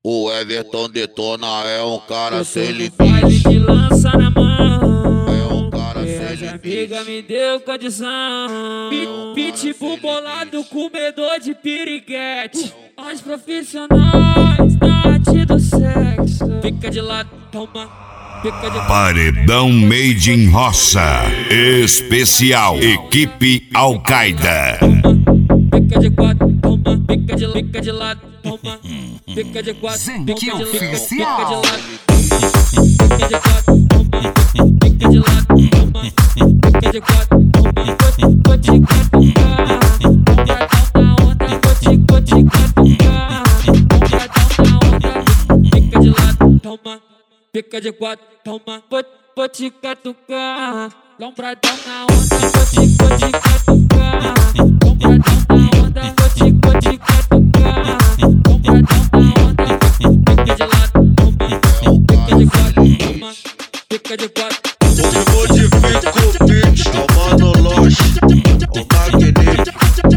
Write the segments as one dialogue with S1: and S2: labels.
S1: O Everton detona, é um cara sem limite.
S2: Baile de lança na mão,
S1: É um cara sem
S2: minha
S1: limite.
S2: amiga me deu condição. Pitbull bolado, comedor de piriguete. Os profissionais da arte do sexo. Fica de lado, toma. Fica de
S3: Paredão Made in Roça. Especial Equipe Al-Qaeda.
S2: Fica de quatro, toma. Fica de lado, toma. Fica de quatro,
S4: Zenque
S2: fica de
S4: Oficial.
S2: lado. Fica de quatro, toma. Fica de lado, toma. Fica de quatro, toma. Vou te catucar. Vou na onda, vou te catucar. Vou na onda. Fica de lado, toma. Fica de quatro, toma. Vou te catucar. Lombradão na onda, vou te catucar. Lombradão na onda, vou te catucar. Lombradão na onda, fica de lado, toma. Fica de quatro, toma. Fica de quatro.
S1: O modifica o beat, é o Mano Loche, o Magneto,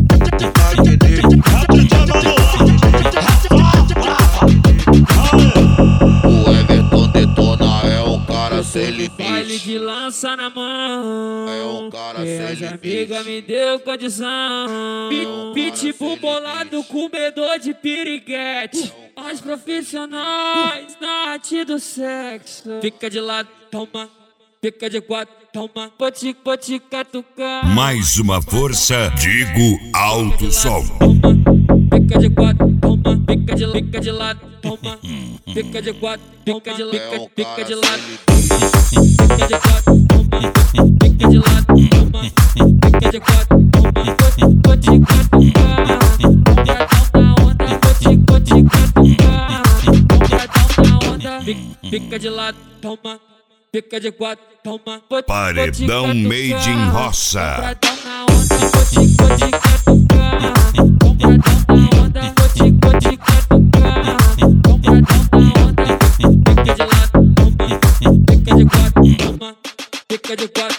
S1: o Everton detona, é um cara sem
S2: Baile
S1: limite.
S2: de lança na mão,
S1: É um cara sem
S2: minha
S1: limite.
S2: amiga me deu condição. Pitbull bolado, comedor de piriguete. Os profissionais da arte do sexo. Fica de lado, toma. Fica de quatro, toma. Vou te catucar.
S3: Mais uma força, digo alto som.
S2: Toma. Fica de quatro, toma. Fica de lado, toma. Fica de quatro, fica de lado. Fica de quatro, toma. Fica de lado, toma. Fica de quatro, toma. Vou te catucar. Lombradão na onda, vou te catucar. Lombradão na onda, fica de lado, toma. Fica de quatro, toma.
S3: Paredão Made in Roça.
S2: Lombradão na onda, vou te catucar. Lombradão na onda, vou te catucar. Lombradão na onda, fica de lado, toma. Fica de quatro, toma. Fica de quatro.